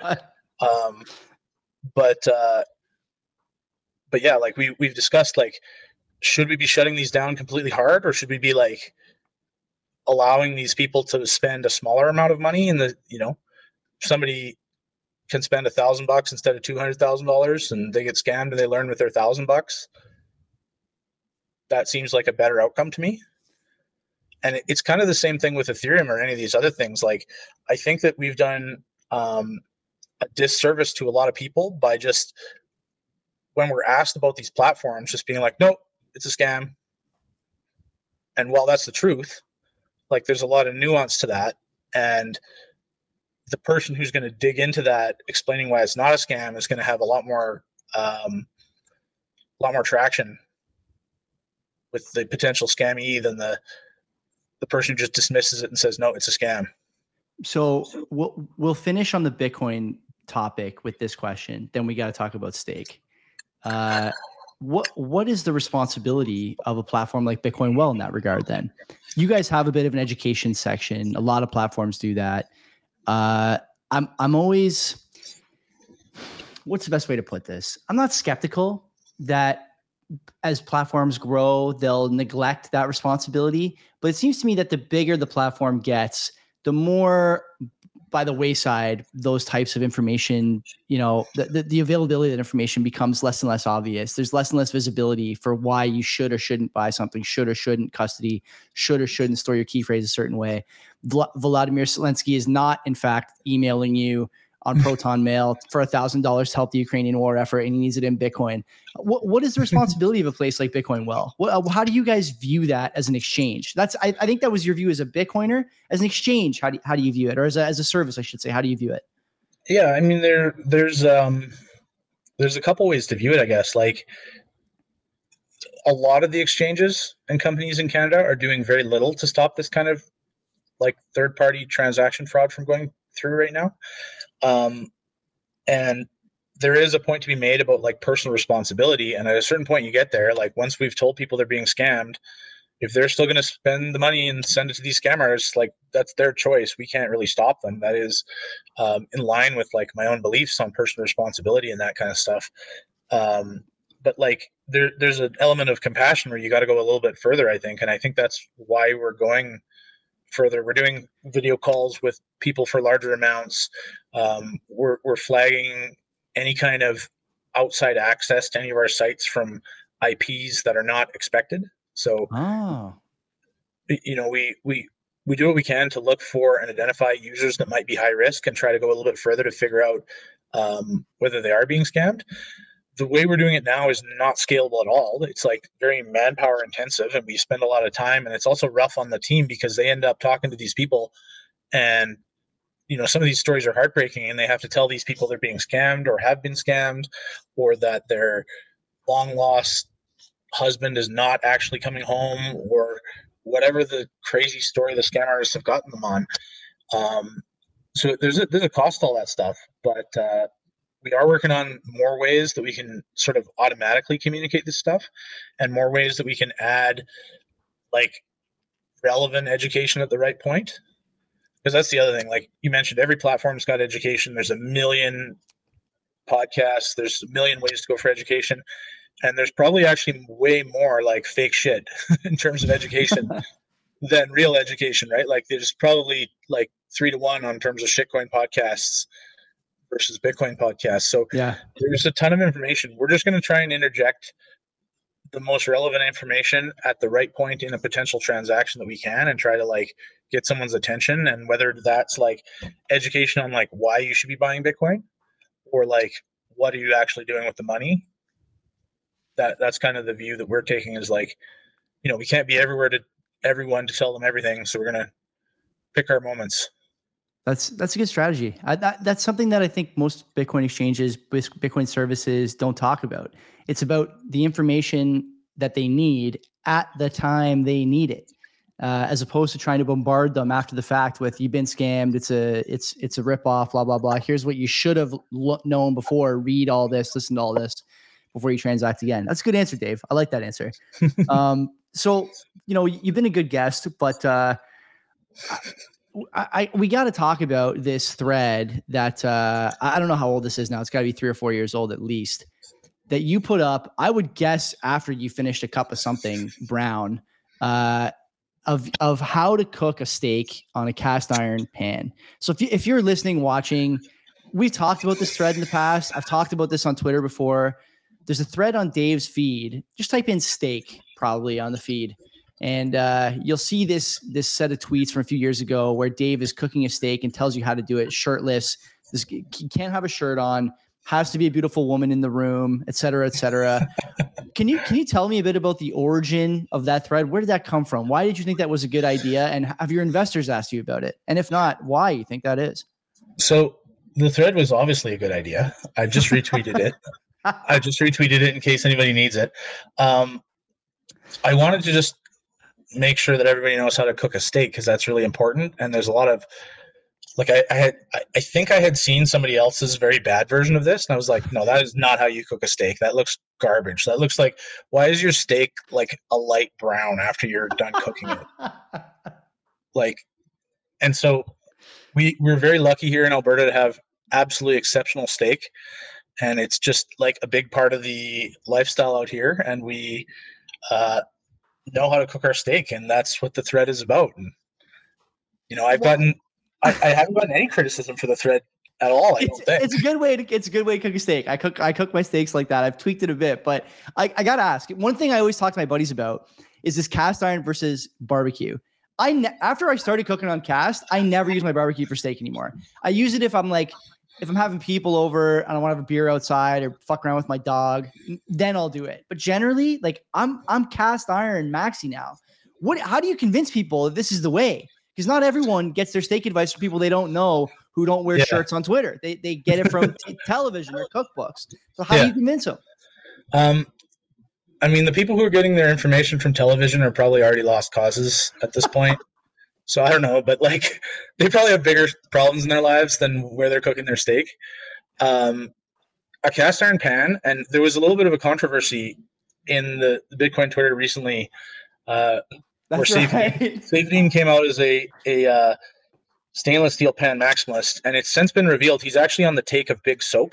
But yeah, like we've discussed, like, should we be shutting these down completely hard, or should we be like allowing these people to spend a smaller amount of money? And somebody can spend $1,000 instead of $200,000 and they get scammed and they learn with their $1,000. That seems like a better outcome to me. And it's kind of the same thing with Ethereum or any of these other things. Like, I think that we've done a disservice to a lot of people by just, when we're asked about these platforms, just being like, nope, it's a scam. And while that's the truth, like, there's a lot of nuance to that. And the person who's going to dig into that, explaining why it's not a scam, is going to have a lot more traction with the potential scammy than the person who just dismisses it and says, no, it's a scam. So we'll finish on the Bitcoin topic with this question. Then we got to talk about stake. What is the responsibility of a platform like Bitcoin Well in that regard? Then you guys have a bit of an education section. A lot of platforms do that. I'm always, what's the best way to put this? I'm not skeptical that as platforms grow, they'll neglect that responsibility. But it seems to me that the bigger the platform gets, the more by the wayside those types of information, the availability of that information becomes less and less obvious. There's less and less visibility for why you should or shouldn't buy something, should or shouldn't custody, should or shouldn't store your key phrase a certain way. Vladimir Zelensky is not, in fact, emailing you on Proton Mail for $1,000 to help the Ukrainian war effort, and he needs it in Bitcoin. What is the responsibility of a place like Bitcoin Well? How do you guys view that as an exchange? I think that was your view as a Bitcoiner. As an exchange, how do you view it? Or as a service, I should say, how do you view it? Yeah, I mean, there's a couple ways to view it, I guess. Like, a lot of the exchanges and companies in Canada are doing very little to stop this kind of like third-party transaction fraud from going through right now. And there is a point to be made about like personal responsibility. And at a certain point you get there, like once we've told people they're being scammed, if they're still going to spend the money and send it to these scammers, like that's their choice. We can't really stop them. That is in line with like my own beliefs on personal responsibility and that kind of stuff. But like there's an element of compassion where you got to go a little bit further, I think. And I think that's why we're going further. We're doing video calls with people for larger amounts. We're flagging any kind of outside access to any of our sites from IPs that are not expected. So, we do what we can to look for and identify users that might be high risk and try to go a little bit further to figure out whether they are being scammed. The way we're doing it now is not scalable at all. It's like very manpower intensive, and we spend a lot of time, and it's also rough on the team because they end up talking to these people, and some of these stories are heartbreaking, and they have to tell these people they're being scammed or have been scammed, or that their long lost husband is not actually coming home, or whatever the crazy story the scam artists have gotten them on. So there's a cost to all that stuff, but we are working on more ways that we can sort of automatically communicate this stuff, and more ways that we can add like relevant education at the right point. Because that's the other thing. Like you mentioned, every platform's got education. There's a million podcasts. There's a million ways to go for education. And there's probably actually way more like fake shit in terms of education than real education, right? Like there's probably like 3-to-1 on terms of shitcoin podcasts versus Bitcoin podcasts. So yeah, there's a ton of information. We're just going to try and interject the most relevant information at the right point in a potential transaction that we can, and try to like get someone's attention. And whether that's like education on like why you should be buying Bitcoin, or like what are you actually doing with the money, that's kind of the view that we're taking, is like, we can't be everywhere to everyone to tell them everything. So we're going to pick our moments. That's a good strategy. That's something that I think most Bitcoin exchanges, Bitcoin services don't talk about. It's about the information that they need at the time they need it, as opposed to trying to bombard them after the fact with "you've been scammed. It's a ripoff. Blah blah blah. Here's what you should have known before. Read all this. Listen to all this before you transact again." That's a good answer, Dave. I like that answer. So you've been a good guest, but we got to talk about this thread that I don't know how old this is now. It's got to be 3 or 4 years old at least, that you put up. I would guess after you finished a cup of something brown, of how to cook a steak on a cast iron pan. So if you're listening, watching, we've talked about this thread in the past. I've talked about this on Twitter before. There's a thread on Dave's feed. Just type in steak probably on the feed, and you'll see this set of tweets from a few years ago where Dave is cooking a steak and tells you how to do it shirtless. You can't have a shirt on, has to be a beautiful woman in the room, et cetera, et cetera. Can you tell me a bit about the origin of that thread? Where did that come from? Why did you think that was a good idea? And have your investors asked you about it? And if not, why you think that is? So the thread was obviously a good idea. I just retweeted it. I just retweeted it in case anybody needs it. I wanted to just make sure that everybody knows how to cook a steak, because that's really important. And there's a lot of like, I think I had seen somebody else's very bad version of this, and I was like, no, that is not how you cook a steak. That looks garbage. That looks like, why is your steak like a light brown after you're done cooking it? Like, and so we're very lucky here in Alberta to have absolutely exceptional steak. and it's just like a big part of the lifestyle out here. And we know how to cook our steak, and that's what the thread is about. And I haven't gotten any criticism for the thread at all. I don't think it's a good way to cook a steak. I cook my steaks like that. I've tweaked it a bit, but I gotta ask, one thing I always talk to my buddies about is this cast iron versus barbecue. After I started cooking on cast, I never use my barbecue for steak anymore. I use it if I'm having people over and I want to have a beer outside or fuck around with my dog, then I'll do it. But generally, like I'm cast iron maxi now. How do you convince people that this is the way? Because not everyone gets their steak advice from people they don't know who don't wear shirts on Twitter. They get it from television or cookbooks. So how do you convince them? I mean, the people who are getting their information from television are probably already lost causes at this point. So I don't know, but like they probably have bigger problems in their lives than where they're cooking their steak. A cast iron pan, and there was a little bit of a controversy in the Bitcoin Twitter recently. Where Saifedean came out as a stainless steel pan maximalist, and it's since been revealed he's actually on the take of Big Soap.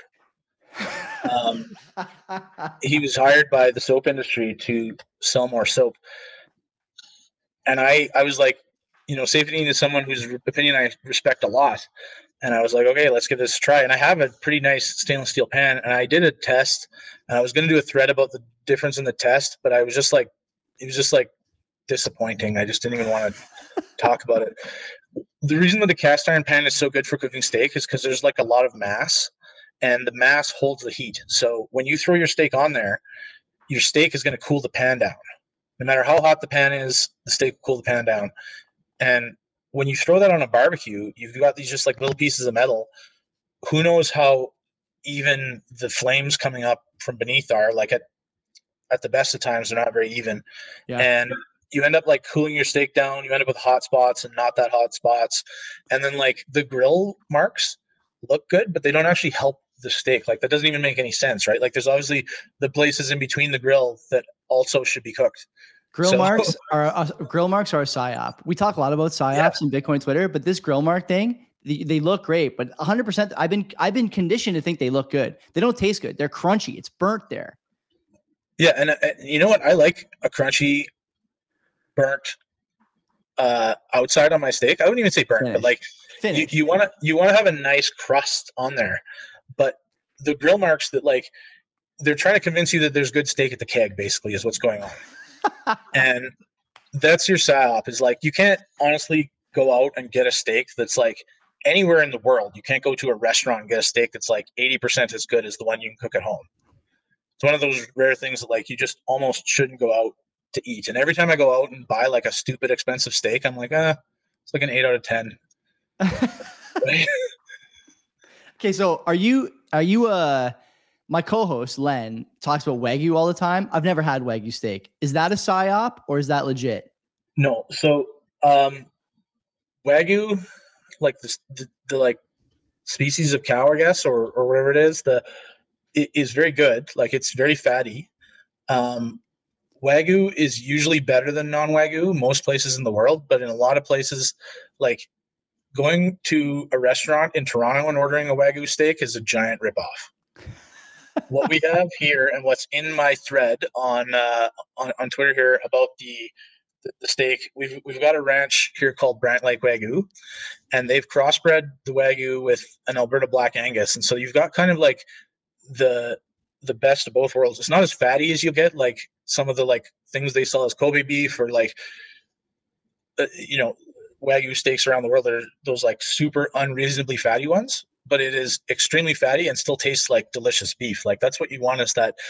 He was hired by the soap industry to sell more soap, and I was like, Saifedean is someone whose opinion I respect a lot, and I was like, okay, let's give this a try. And I have a pretty nice stainless steel pan, and I did a test, and I was going to do a thread about the difference in the test, but I was just like, it was just like disappointing. I just didn't even want to talk about it. The reason that the cast iron pan is so good for cooking steak is because there's like a lot of mass, and the mass holds the heat. So when you throw your steak on there, your steak is going to cool the pan down. No matter how hot the pan is, the steak will cool the pan down. And when you throw that on a barbecue, you've got these just like little pieces of metal. Who knows how even the flames coming up from beneath are. Like at the best of times, they're not very even. Yeah. And you end up like cooling your steak down. You end up with hot spots and not that hot spots. And then like the grill marks look good, but they don't actually help the steak. Like that doesn't even make any sense, right? Like there's obviously the places in between the grill that also should be cooked. Grill marks are a psyop. We talk a lot about psyops in Bitcoin Twitter, but this grill mark thing, they look great, but 100% I've been conditioned to think they look good. They don't taste good. They're crunchy. It's burnt there. Yeah, and you know what? I like a crunchy, burnt outside on my steak. I wouldn't even say burnt, but like you want to have a nice crust on there. But the grill marks that like they're trying to convince you that there's good steak at the keg, basically, is what's going on. And that's your psyop. Is like you can't honestly go out and get a steak that's like anywhere in the world. You can't go to a restaurant and get a steak that's like 80% as good as the one you can cook at home. It's one of those rare things that like you just almost shouldn't go out to eat. And every time I go out and buy like a stupid expensive steak, I'm like, it's like an 8 out of 10. Okay, so are you my co-host Len talks about Wagyu all the time. I've never had Wagyu steak. Is that a psyop or is that legit? No. So Wagyu, like the like species of cow, I guess, or whatever it is very good. Like it's very fatty. Wagyu is usually better than non-Wagyu most places in the world, but in a lot of places, like going to a restaurant in Toronto and ordering a Wagyu steak is a giant ripoff. What we have here and what's in my thread on Twitter here about the steak, we've got a ranch here called Brant Lake Wagyu, and they've crossbred the Wagyu with an Alberta Black Angus, and so you've got kind of like the best of both worlds. It's not as fatty as you get like some of the like things they sell as Kobe beef or like Wagyu steaks around the world. Are those like super unreasonably fatty ones, but it is extremely fatty and still tastes like delicious beef. Like that's what you want, is that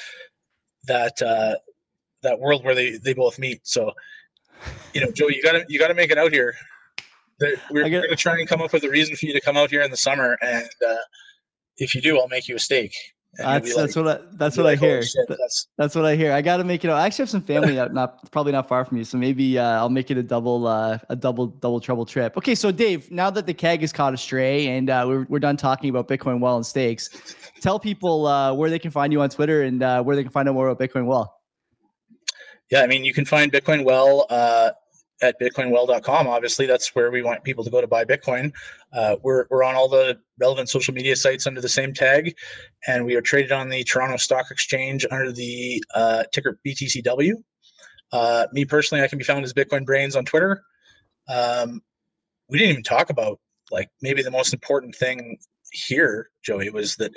world where they both meet. So Joe, you gotta make it out here. We're gonna try and come up with a reason for you to come out here in the summer, and if you do, I'll make you a steak. That's what I hear. That's what I hear. I got to make it. I actually have some family probably not far from you, so maybe I'll make it a double trouble trip. Okay, so Dave, now that the keg is caught astray and we're done talking about Bitcoin Well and steaks, tell people where they can find you on Twitter and where they can find out more about Bitcoin Well. Yeah, I mean, you can find Bitcoin Well at bitcoinwell.com. Obviously, that's where we want people to go to buy Bitcoin. We're on all the relevant social media sites under the same tag, and we are traded on the Toronto Stock Exchange under the ticker BTCW. Me personally, I can be found as Bitcoin Brains on Twitter. We didn't even talk about like maybe the most important thing here, Joey, was that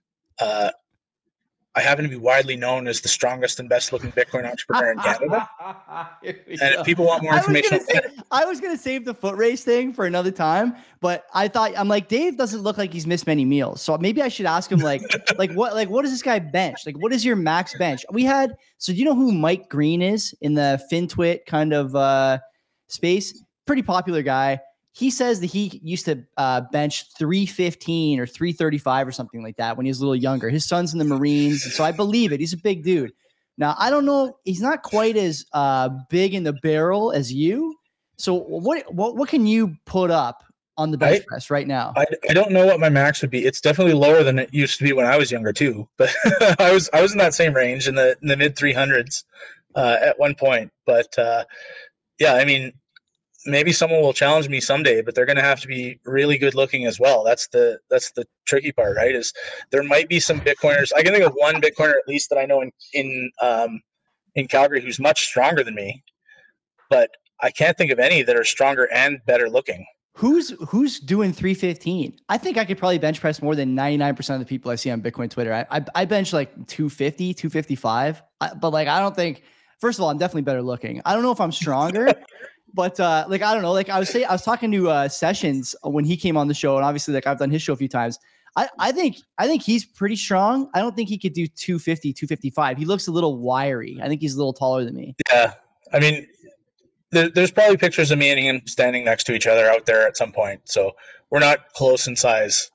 I happen to be widely known as the strongest and best looking Bitcoin entrepreneur in Canada. And if people want more information, I was going to save the foot race thing for another time, but I'm like, Dave doesn't look like he's missed many meals. So maybe I should ask him what does this guy bench? Like, what is your max bench? So do you know who Mike Green is in the FinTwit kind of space? Pretty popular guy. He says that he used to bench 315 or 335 or something like that when he was a little younger. His son's in the Marines, so I believe it. He's a big dude. Now, I don't know. He's not quite as big in the barrel as you. So what can you put up on the bench press right now? I don't know what my max would be. It's definitely lower than it used to be when I was younger too. But I was in that same range in the mid 300s at one point. But yeah, I mean, maybe someone will challenge me someday, but they're going to have to be really good looking as well. That's the tricky part, right? Is there might be some Bitcoiners. I can think of one Bitcoiner at least that I know in Calgary who's much stronger than me, but I can't think of any that are stronger and better looking. Who's doing 315? I think I could probably bench press more than 99% of the people I see on Bitcoin Twitter. I bench like 250, 255, but like I don't think. First of all, I'm definitely better looking. I don't know if I'm stronger. But I don't know. Like I was talking to Sessions when he came on the show, and obviously like I've done his show a few times. I think he's pretty strong. I don't think he could do 250, 255. He looks a little wiry. I think he's a little taller than me. Yeah. I mean, there's probably pictures of me and him standing next to each other out there at some point. So we're not close in size.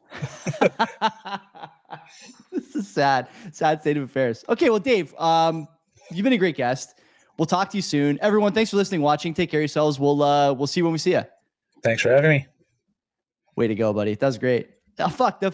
This is sad state of affairs. Okay. Well, Dave, you've been a great guest. We'll talk to you soon. Everyone, thanks for listening, watching. Take care of yourselves. We'll see you when we see you. Thanks for having me. Way to go, buddy. That was great. Oh, fuck.